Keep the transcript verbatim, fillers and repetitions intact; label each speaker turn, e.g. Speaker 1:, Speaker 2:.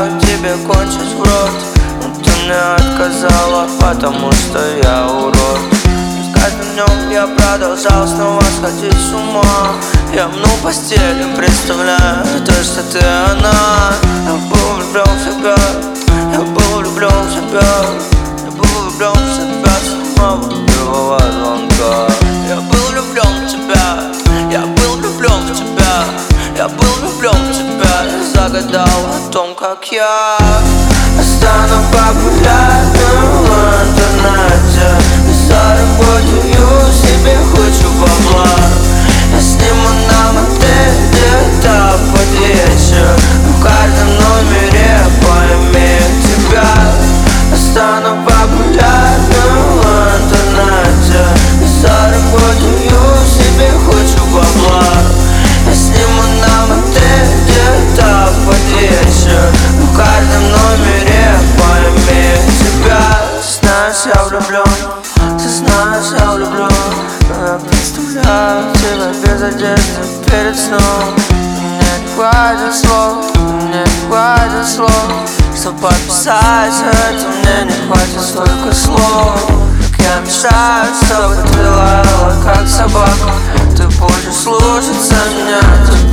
Speaker 1: тебе кончить в рот, но ты мне отказала, потому что я урод. С каждым днем я продолжал снова сходить с ума. Я мну постель и представляю, то, что ты она. Я был влюблен в себя, я был влюблен в себя, я был влюблен в себя с самого первого звонка. Я был влюблен в тебя, я был влюблен в тебя, я был влюблен в тебя. Я загадал о том, как я стану популярным в интернете. И заработаю себе кучу бабла. Я сниму на модель где-то под вечер. В каждом номере поимею тебя. Я стану популярным в интернете. И заработаю себе кучу бабла. Я сниму на модель где-то под вечер. В каждом номере поимею тебя. Знаешь, я влюблен, ты знаешь, я влюблен. Я представляю тебя без одежды перед сном. Мне не хватит слов, мне не хватит слов, чтобы подписать это, мне не хватит столько слов. Как я мечтаю, чтобы ты лаяла, как собака. Ты будешь слушаться меня.